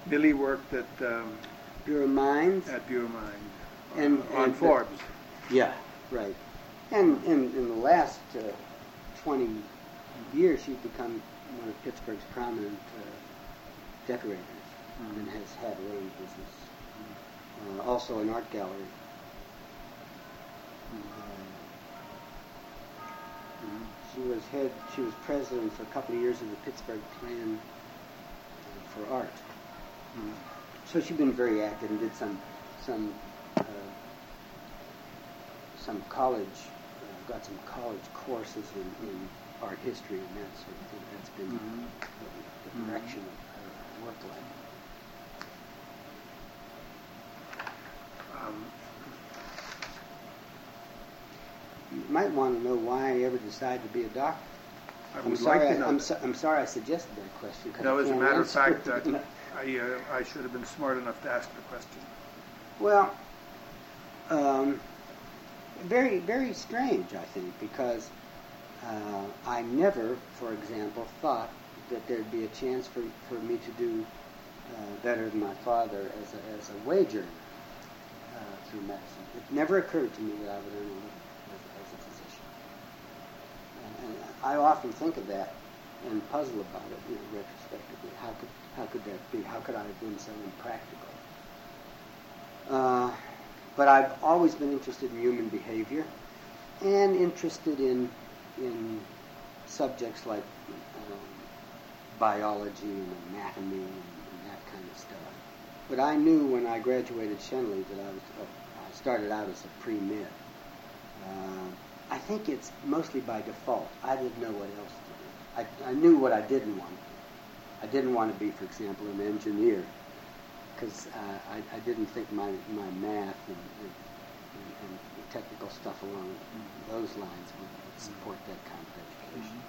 Millie worked at Bureau of Mines. At Bureau of And Mines. On Forbes. Yeah, right. And in the last 20 years, she's become one of Pittsburgh's prominent decorators and has had her own business. Also an art gallery. She was president for a couple of years of the Pittsburgh Plan for Art. So she's been very active and did some college, got some college courses in art history and that sort of thing. That's been the direction of her work life. You might want to know why I ever decided to be a doctor. I'm sorry I suggested that question. No, as a matter of fact, I should have been smart enough to ask the question. Well, very, very strange, I think, because I never, for example, thought that there'd be a chance for me to do better than my father as a wage earner through medicine. It never occurred to me that I would earn a living as a physician. And I often think of that and puzzle about it, retrospectively. How could that be? How could I have been so impractical? But I've always been interested in human behavior and interested in subjects like biology and anatomy and that kind of stuff. But I knew when I graduated Schenley that I started out as a pre-med. I think it's mostly by default. I didn't know what else to do. I knew what I didn't want to do. I didn't want to be, for example, an engineer, because I didn't think my math and technical stuff along those lines would support that kind of education.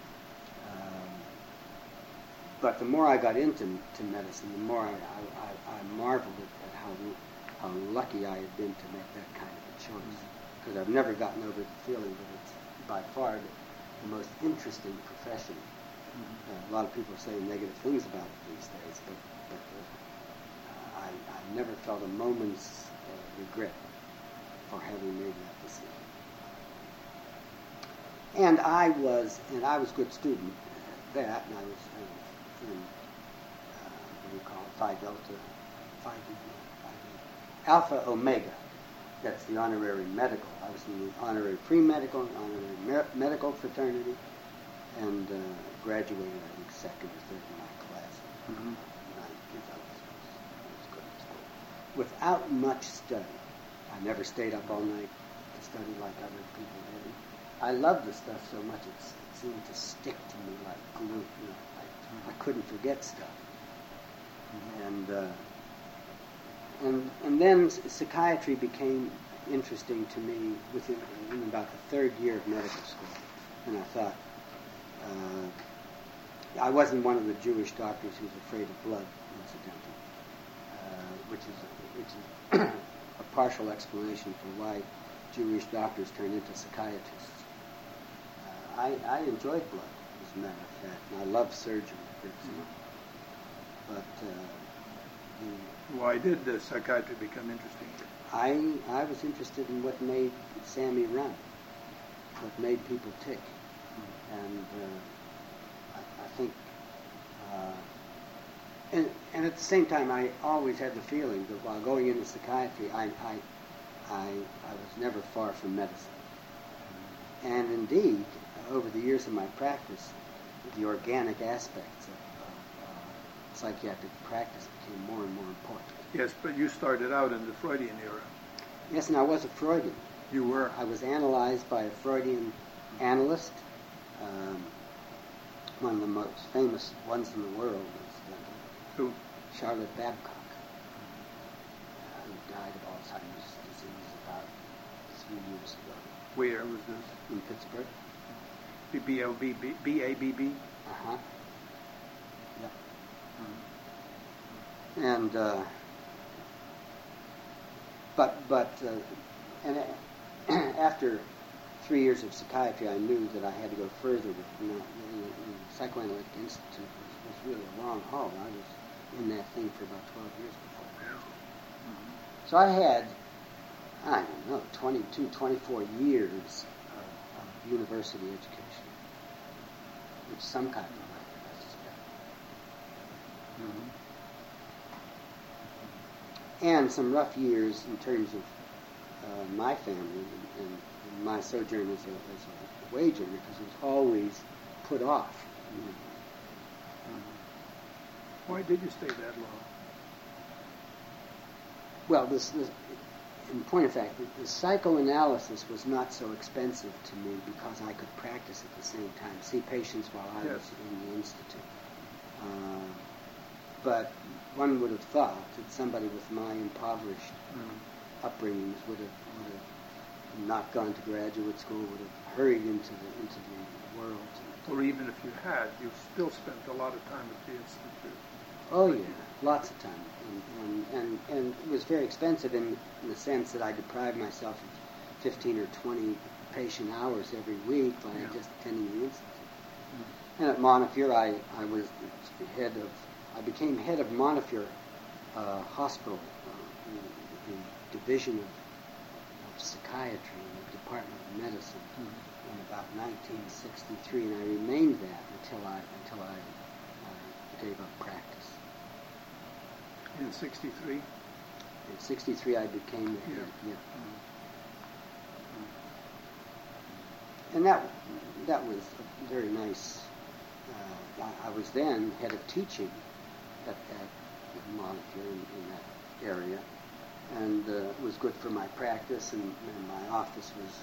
But the more I got into medicine, the more I marveled at how lucky I had been to make that kind of a choice. Because I've never gotten over the feeling that it's by far the most interesting profession. A lot of people say negative things about it these days, but I never felt a moment's regret for having made that decision. And I was a good student at that, and I was in what do you call it, Phi Delta, Alpha Omega. That's the honorary medical. I was in the honorary pre-medical and honorary medical fraternity, and graduated, I think, second or third in my class. And I was good at school. Without much study. I never stayed up all night to study like other people did. I loved the stuff so much it seemed to stick to me like glue. I couldn't forget stuff. And then psychiatry became interesting to me in about the third year of medical school. And I thought, I wasn't one of the Jewish doctors who's afraid of blood, incidentally, which is a partial explanation for why Jewish doctors turn into psychiatrists. I enjoyed blood, as a matter of fact, and I love surgery, for example. But why did the psychiatry become interesting? I was interested in what made Sammy run, what made people tick. And I think, and at the same time, I always had the feeling that while going into psychiatry, I was never far from medicine. And indeed, over the years of my practice, the organic aspects of psychiatric practice became more and more important. Yes, but you started out in the Freudian era. Yes, and I was a Freudian. You were? I was analyzed by a Freudian analyst, one of the most famous ones in the world. Who? Charlotte Babcock, who died of Alzheimer's disease about 3 years ago. Where was this? In Pittsburgh. B-A-B-B? Uh-huh. Yeah. And, after 3 years of psychiatry, I knew that I had to go further with the Psychoanalytic Institute was really a long haul. in that thing for about 12 years before I graduated. So I had, I don't know, 22, 24 years of university education, which some kind of record, I suspect. And some rough years in terms of my family and my sojourn as a wage earner, because it was always put off. Why did you stay that long? Well, in point of fact, the psychoanalysis was not so expensive to me because I could practice at the same time, see patients while I was in the institute. But one would have thought that somebody with my impoverished upbringings would have not gone to graduate school, would have hurried into the world. Or even if you had, you still spent a lot of time at the institute. Oh yeah, lots of time, and it was very expensive in the sense that I deprived myself of 15 or 20 patient hours every week by just attending the institute. And at Montefiore, I was I became head of Montefiore Hospital, the division of psychiatry in the Department of Medicine in about 1963, and I remained that until I gave up practice. In 63? In 63, I became the head. Yeah. And that was very nice. I was then head of teaching at Montefiore in that area, and it was good for my practice, and my office was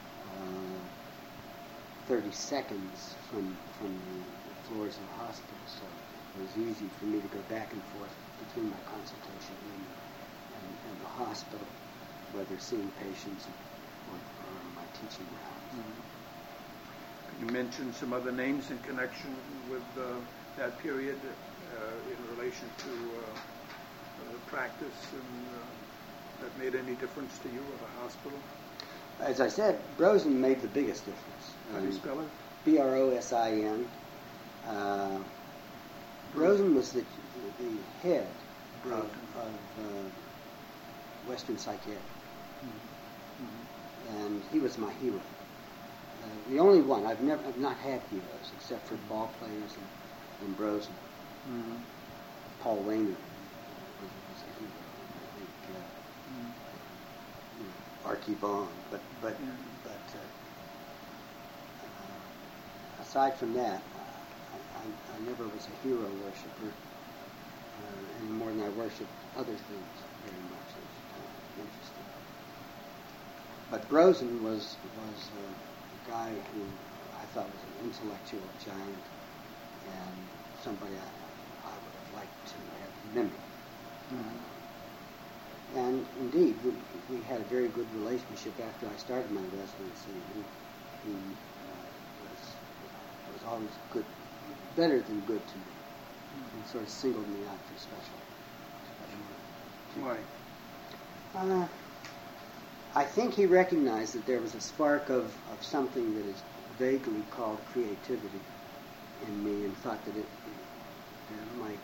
30 seconds from the floors of the hospital, so it was easy for me to go back and forth between my consultation and the hospital, whether seeing patients or my teaching rounds. Could you mention some other names in connection with that period in relation to practice and that made any difference to you at a hospital? As I said, Brosin made the biggest difference. How do you spell it? Brosin. Brosin was the head of Western Psychiatry, and he was my hero. The only one I've not had heroes except for ball players and Brosin. Paul Wayner was a hero. I think Archie Vaughan, but aside from that, I never was a hero worshiper any more than I worshipped other things very much. It was kind of interesting. But Brosin was a guy who I thought was an intellectual giant and somebody I would have liked to have mimicked. And indeed, we had a very good relationship after I started my residency. He was always good, better than good to me. He sort of singled me out for special. Why? I think he recognized that there was a spark of something that is vaguely called creativity in me, and thought that it might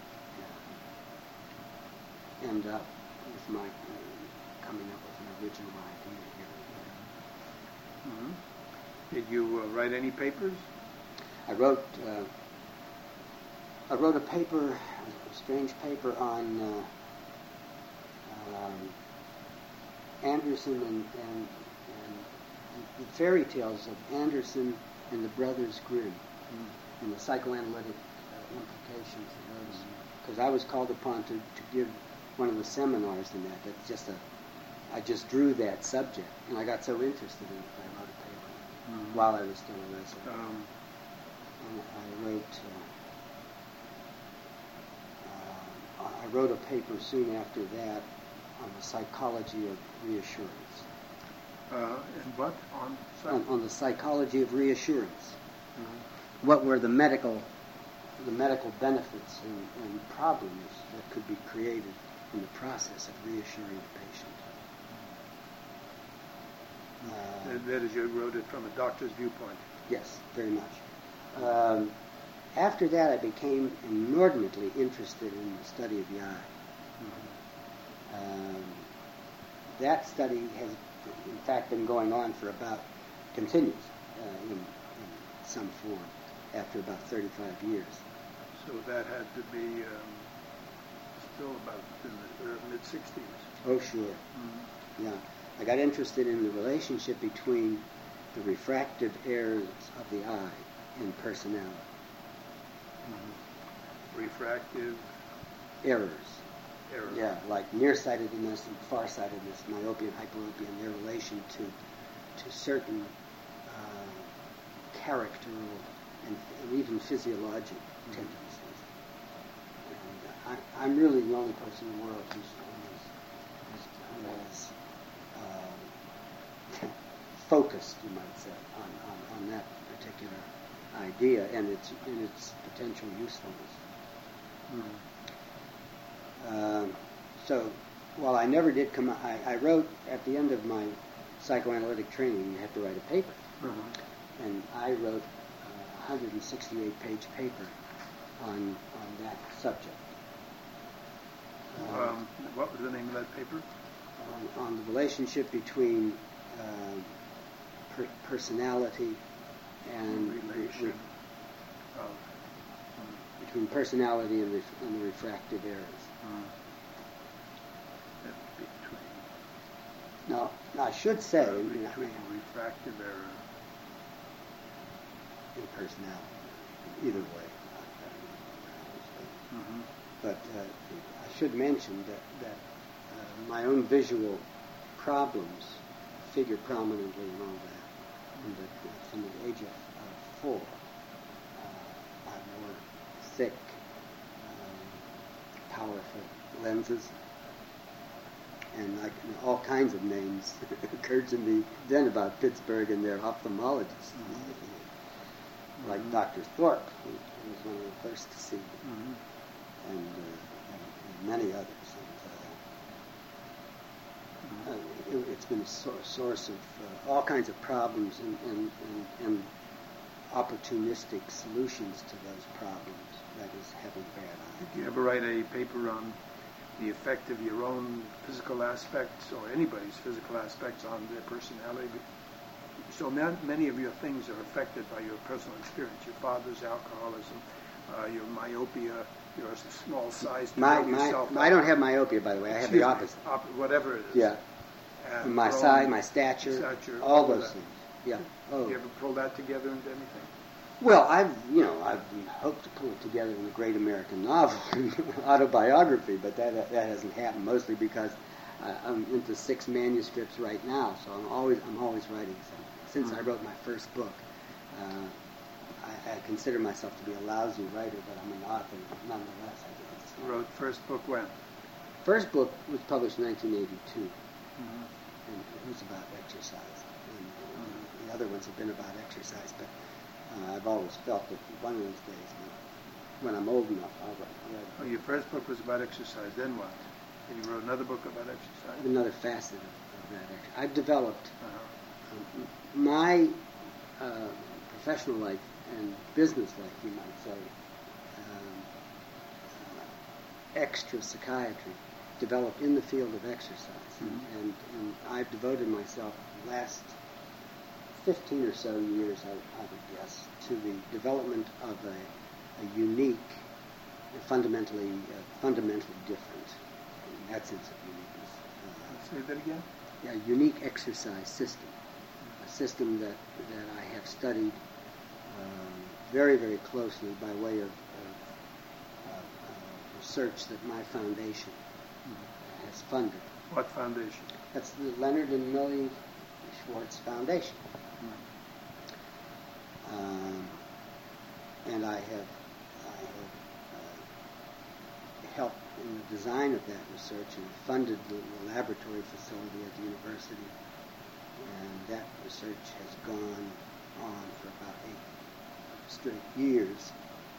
end up with my coming up with an original idea here. Did you write any papers? I wrote a paper, a strange paper on Anderson and the fairy tales of Anderson and the Brothers Grimm, and the psychoanalytic implications of those. Because I was called upon to give one of the seminars in that. That's just I just drew that subject, and I got so interested in it that I wrote a paper while I was still a resident. And I wrote a paper soon after that on the psychology of reassurance. And what? On the psychology of reassurance. What were the medical benefits and problems that could be created in the process of reassuring the patient? That is, you wrote it from a doctor's viewpoint. Yes, very much. after that, I became inordinately interested in the study of the eye. That study has, in fact, been going on for continues in some form after about 35 years. So that had to be still about in the mid-60s. Oh, sure. Yeah. I got interested in the relationship between the refractive errors of the eye and personality. Refractive errors. Yeah, like nearsightedness and farsightedness, myopia and hyperopia, and their relation to certain characteral and even physiologic tendencies. And I'm really the only person in the world who was focused, you might say, on that particular idea and its potential usefulness. So while I never did come, I wrote at the end of my psychoanalytic training. You have to write a paper, and I wrote a 168-page paper on that subject. What was the name of that paper? On the relationship between personality and between personality and the refractive errors. Now, I should say between refractive error and personality, either way. But I should mention that my own visual problems figure prominently in all that. And from the age of 4, I wore thick, powerful lenses, and all kinds of names occurred to me then about Pittsburgh and their ophthalmologists, like Dr. Thorpe, who was one of the first to see me, and many others. It's been a source of all kinds of problems and opportunistic solutions to those problems. That is having bad eyes. Did you ever write a paper on the effect of your own physical aspects or anybody's physical aspects on their personality? So many of your things are affected by your personal experience. Your father's alcoholism, your myopia, your small size. I don't have myopia, by the way. I have the opposite. Whatever it is. Yeah. My size, my stature, all those things. Yeah. Oh. You ever pull that together into anything? Well, I've hoped to pull it together in a great American novel, autobiography, but that hasn't happened. Mostly because I'm into 6 manuscripts right now, so I'm always writing something. Since I wrote my first book, I consider myself to be a lousy writer, but I'm an author nonetheless, I guess. You wrote first book when? First book was published in 1982, and it was about exercise. And the other ones have been about exercise, but I've always felt that one of these days, when I'm old enough, I'll write. Oh, your first book was about exercise. Then what? And you wrote another book about exercise. Another facet of that. I've developed my professional life and business life, you might say, extra psychiatry, developed in the field of exercise, and I've devoted myself the last 15 or so years, I would guess, to the development of a unique, fundamentally different, in that sense of uniqueness. Say that again? A unique exercise system, a system that I have studied very, very closely by way of research that my foundation has funded. What foundation? That's the Leonard and Millie Schwartz Foundation. And I have helped in the design of that research and funded the laboratory facility at the university. And that research has gone on for about 8 straight years.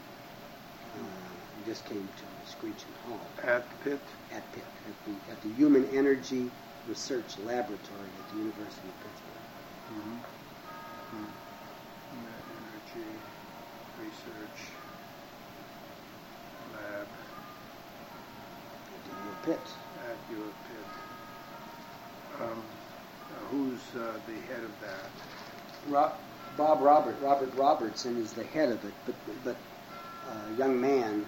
We just came to a screeching halt. At Pitt? At Pitt, at the Human Energy Research Laboratory at the University of Pittsburgh. Energy research Pitt. At your pit. Who's the head of that? Robert Robertson is the head of it, but a young man,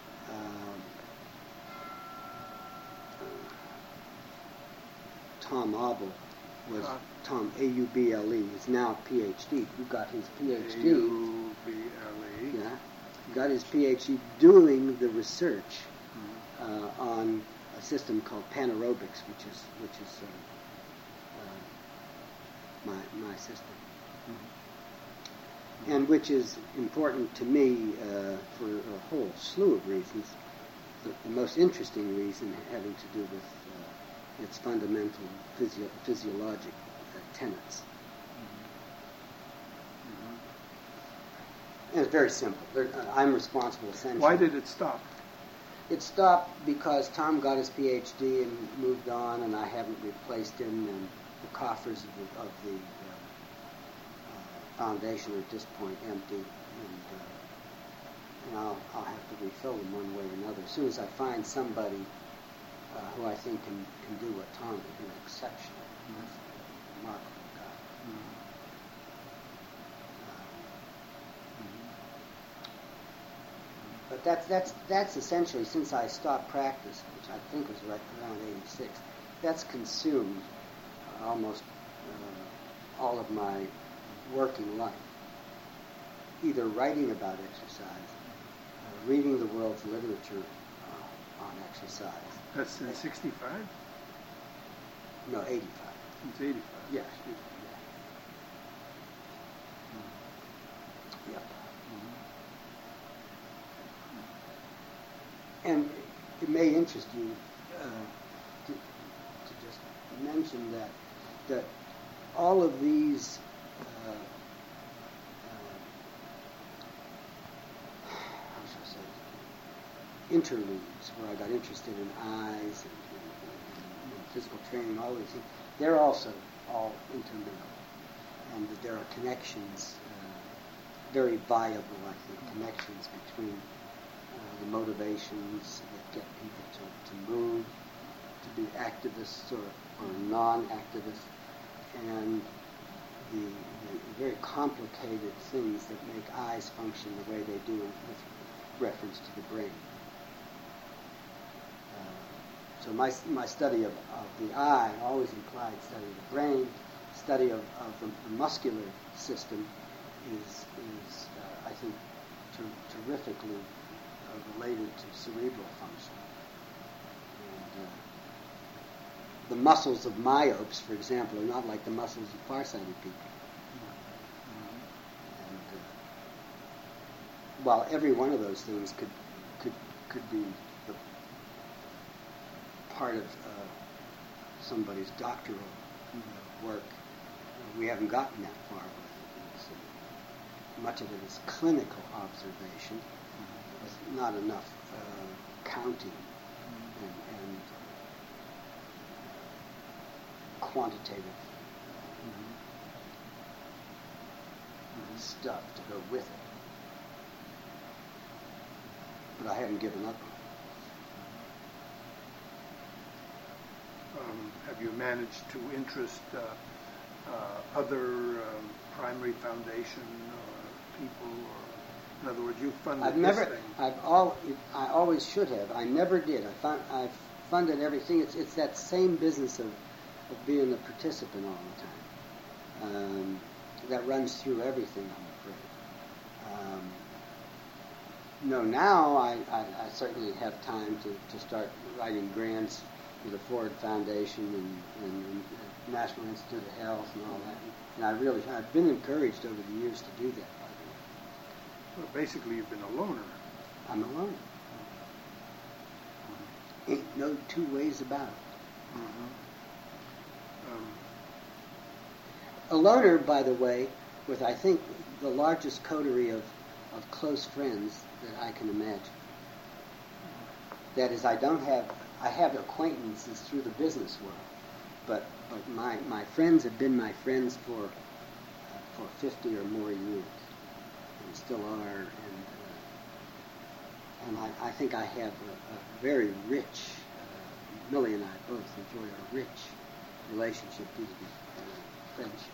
Tom Auble, was Tom Auble, is now a PhD. Who got his PhD? Auble. Yeah, got his PhD doing the research on a system called Panaerobics, which is my system. And which is important to me for a whole slew of reasons. The most interesting reason having to do with its fundamental physiologic tenets. And it's very simple. I'm responsible essentially. Why did it stop? It stopped because Tom got his PhD and moved on, and I haven't replaced him, and the coffers of the foundation are at this point empty, and I'll have to refill them one way or another. As soon as I find somebody who I think can do what Tom did, an exceptional, remarkable guy. But that's essentially, since I stopped practice, which I think was right around '86, that's consumed almost all of my working life, either writing about exercise, reading the world's literature on exercise. That's in 65? No, 85. It's 85. Yeah. Excuse me. Yep. And it may interest you to just mention that all of these how shall I say, interludes where I got interested in eyes and physical training, all these things, they're also all intermingled, and that there are connections, very viable, I think, connections between the motivations that get people to move, to be activists or non-activists, and the very complicated things that make eyes function the way they do with reference to the brain. So my study of the eye always implied study of the brain. Study of the muscular system is I think, terrifically related to cerebral function. And the muscles of myopes, for example, are not like the muscles of farsighted people. And while every one of those things could be the part of somebody's doctoral work, we haven't gotten that far with it. Much of it is clinical observation. There's not enough counting and quantitative stuff to go with it. But I haven't given up on it. Have you managed to interest other primary foundation people, or in other words, you funded this thing? I always should have. I never did. I've funded everything. It's that same business of being a participant all the time. That runs through everything, I'm afraid. No, now I certainly have time to start writing grants for the Ford Foundation and the National Institute of Health and all that. And I've been encouraged over the years to do that, by the way. Well, basically, you've been a loner. I'm a loner. Ain't no two ways about it. A loner, by the way, with, I think, the largest coterie of close friends that I can imagine. That is, I have acquaintances through the business world, but my friends have been my friends for 50 or more years, and still are, and I think I have a very rich Millie and I both enjoy a rich relationship due to friendships.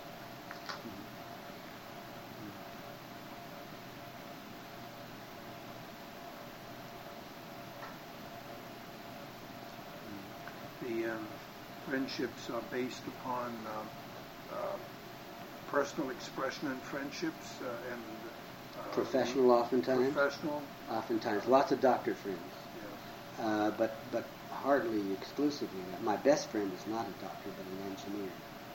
The friendships are based upon personal expression and friendships and professional, oftentimes. Professional, oftentimes. Lots of doctor friends, yes. But hardly exclusively. My best friend is not a doctor, but an engineer.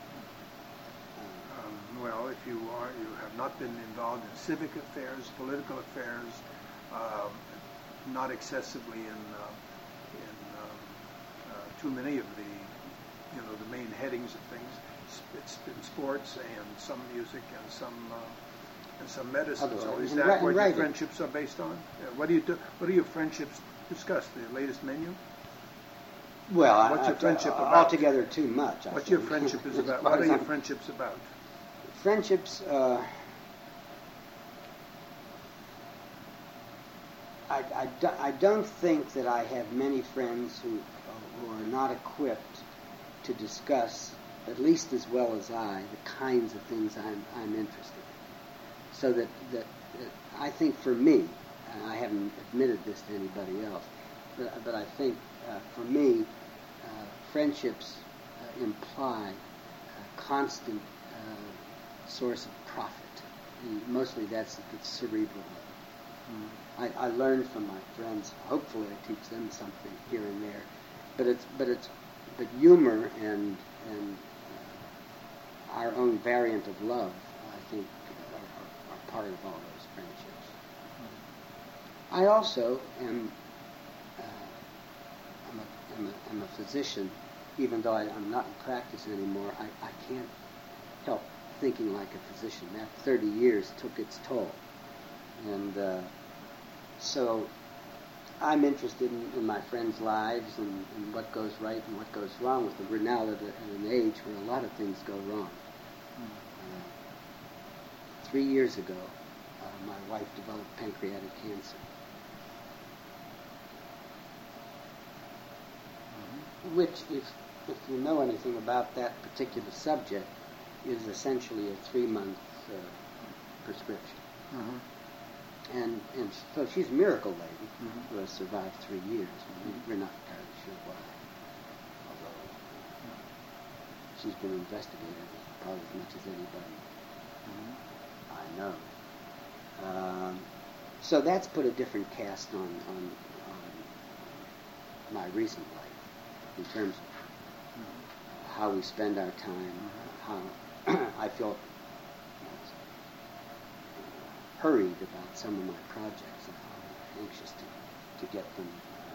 Well, if you have not been involved in civic affairs, political affairs, not excessively in too many of the main headings of things. It's been sports and some music and some medicine. So is that what your friendships are based on? What do your friendships discuss? The latest menu? Well, what's your friendship about? Altogether too much. What's your friendship is about? What are your friendships about? Friendships. I don't think that I have many friends who are not equipped to discuss, at least as well as I, the kinds of things I'm interested in. So that I think for me, and I haven't admitted this to anybody else, but I think for me, friendships imply a constant source of profit. And mostly that's at the cerebral level. I learn from my friends. Hopefully, I teach them something here and there. But humor and our own variant of love, I think, are part of all those friendships. I also am I'm a physician, even though I'm not in practice anymore. I can't help thinking like a physician. That 30 years took its toll, and so I'm interested in my friends' lives and what goes right and what goes wrong with them. We're now at an age where a lot of things go wrong. 3 years ago, my wife developed pancreatic cancer, which, if you know anything about that particular subject, is essentially a 3-month prescription. And so she's a miracle lady who has survived 3 years. We're not entirely sure why, although she's been investigated probably as much as anybody I know. So that's put a different cast on my recent life in terms of how we spend our time, how I feel hurried about some of my projects and how I'm anxious to get them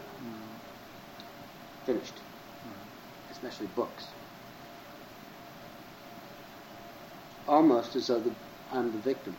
finished, especially books. Almost as though I'm the victim.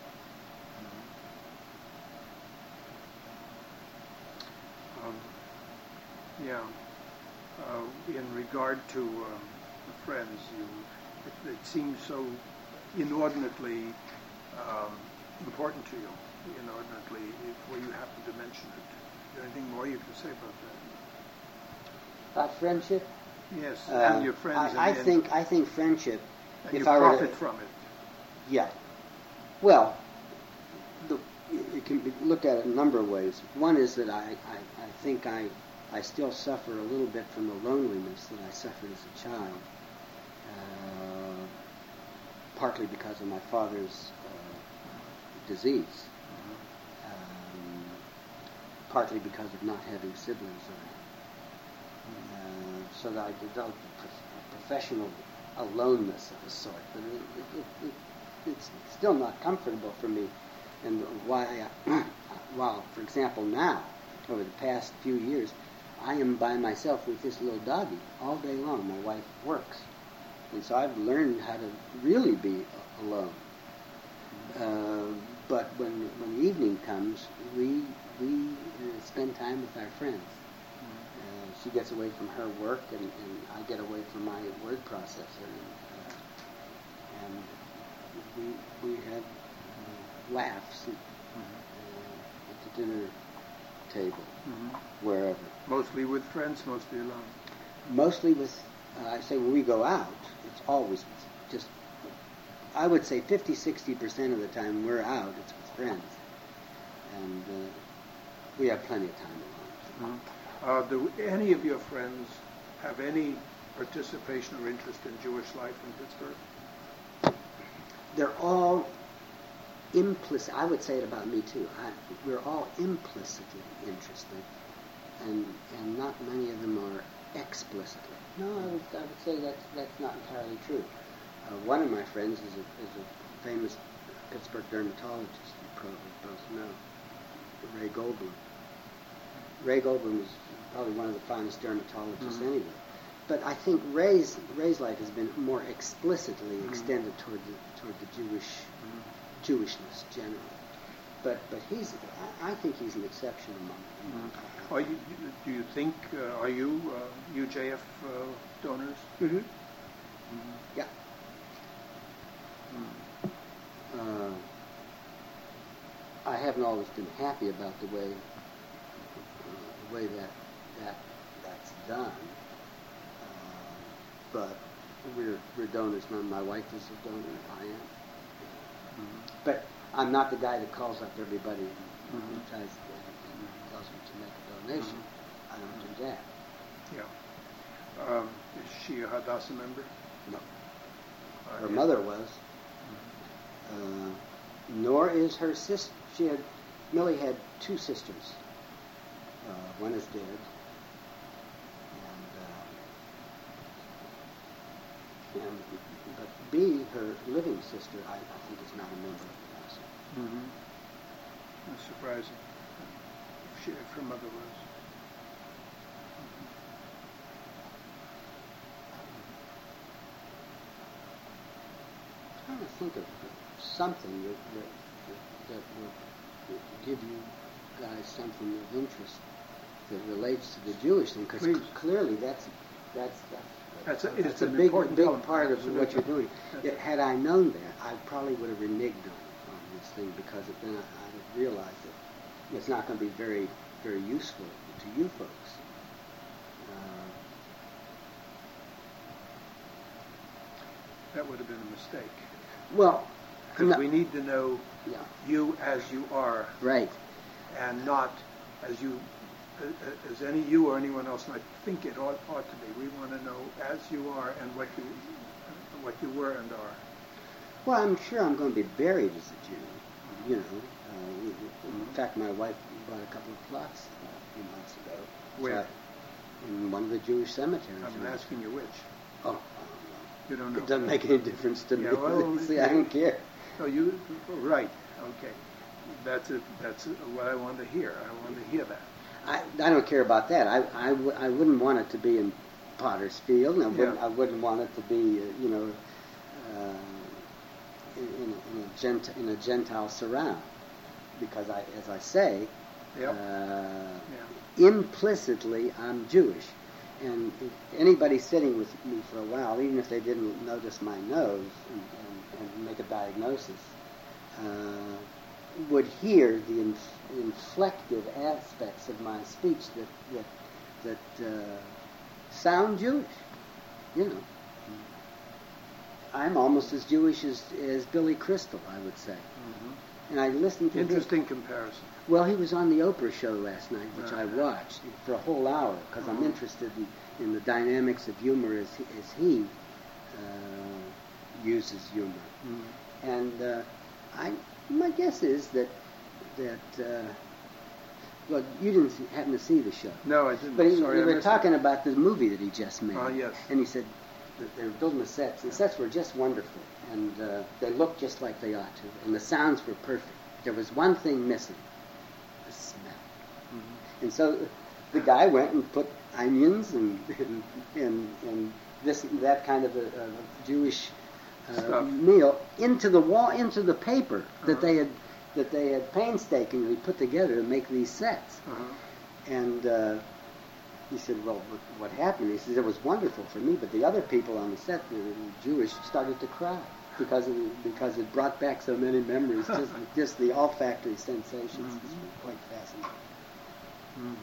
In regard to friends, it seems so inordinately important to you, before you happen to mention it. Is there anything more you can say about that? About friendship? Yes, and your friends. I think friendship. And you profit from it. Yeah. Well, it can be looked at a number of ways. One is that I think I still suffer a little bit from the loneliness that I suffered as a child, partly because of my father's disease, partly because of not having siblings around. So that I developed a professional aloneness of a sort, but it's still not comfortable for me. And while, for example, now, over the past few years, I am by myself with this little doggy all day long. My wife works. And so I've learned how to really be alone. But when the evening comes, we spend time with our friends. She gets away from her work, and I get away from my word processor. And we have laughs at the dinner table, Mm-hmm. wherever. Mostly with friends, mostly alone. Mostly with, I say when we go out, it's always just, I would say 50-60% of the time we're out, it's with friends. And we have plenty of time alone. Mm-hmm. Do any of your friends have any participation or interest in Jewish life in Pittsburgh? They're all implicit. I would say it about me too. We're all implicitly interested, and not many of them are explicitly. No, I would say that's not entirely true. One of my friends is a famous Pittsburgh dermatologist. You probably both know, Ray Goldblum. Ray Goldblum is probably one of the finest dermatologists anyway. But I think Ray's life has been more explicitly extended toward the Jewishness generally. But I think he's an exception among them. Are you, do you think, are you UJF donors? Mm-hmm. Yeah. I haven't always been happy about the way that's done. But we're donors. My wife is a donor. I am. But I'm not the guy that calls up everybody and tries and tells them to make a donation. I don't do that. Yeah. Is she a Hadassah member? No. Her mother was. Nor is her sister. Millie had two sisters. One is dead. But B, her living sister, I think is not a member of the Hadassah. That's surprising. If her mother was. I'm trying to think of something that would give you guys something of interest that relates to the Jewish thing, because clearly that's a big part of what you're doing. Had I known that, I probably would have reneged on this thing, because then I realized that it's not going to be very, very useful to you folks. That would have been a mistake. Well, because we need to know yeah. you as you are, right, and not as you, as any you or anyone else might think it ought to be. We want to know as you are and what you were and are. Well, I'm sure I'm going to be buried as a Jew. You know, in fact, my wife bought a couple of plots a few months ago. Where? In one of the Jewish cemeteries. I'm asking you which. Oh. You don't know. It doesn't make any difference to me. Well, see, I don't care. Oh, right? Okay, that's what I want to hear. I want to hear that. I don't care about that. I wouldn't want it to be in Potter's Field. And I wouldn't want it to be in a Gentile surround, because as I say, implicitly I'm Jewish. And if anybody sitting with me for a while, even if they didn't notice my nose and make a diagnosis, would hear the inflective aspects of my speech that sound Jewish. You know, I'm almost as Jewish as Billy Crystal, I would say. And I listened to interesting comparison. Well, he was on the Oprah show last night, which I watched for a whole hour, because I'm interested in the dynamics of humor as he uses humor. And my guess is that well, you didn't happen to see the show. No, I didn't. But we were talking about the movie that he just made. Oh, yes. And he said that they were building the sets. The sets were just wonderful, and they looked just like they ought to, and the sounds were perfect. There was one thing missing: the smell. And so the guy went and put onions and this and that kind of a Jewish meal into the paper that they had painstakingly put together to make these sets. And he said, "Well, what happened?" He said, "It was wonderful for me, but the other people on the set, the Jewish, started to cry because it brought back so many memories, just the olfactory sensations." It's quite fascinating. Mm-hmm.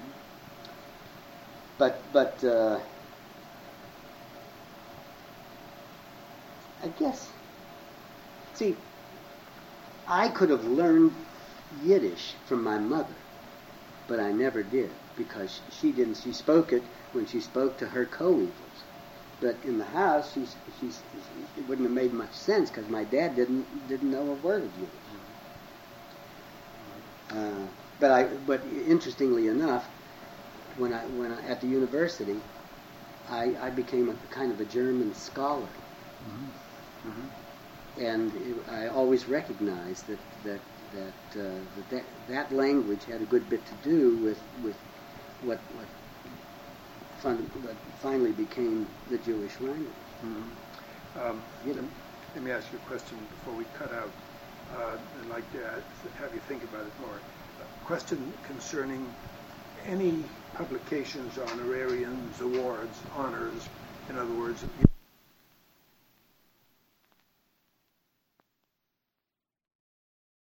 But I guess, see, I could have learned Yiddish from my mother, but I never did, because she didn't. She spoke it when she spoke to her co-equals. But in the house, it wouldn't have made much sense, because my dad didn't know a word of Yiddish. But interestingly enough, when I at the university, I became a kind of a German scholar. Mm-hmm. Mm-hmm. And I always recognized that language had a good bit to do with what finally became the Jewish language. Mm-hmm. Let me ask you a question before we cut out. I'd like to have you think about it more. A question concerning any publications, honorariums, awards, honors. In other words,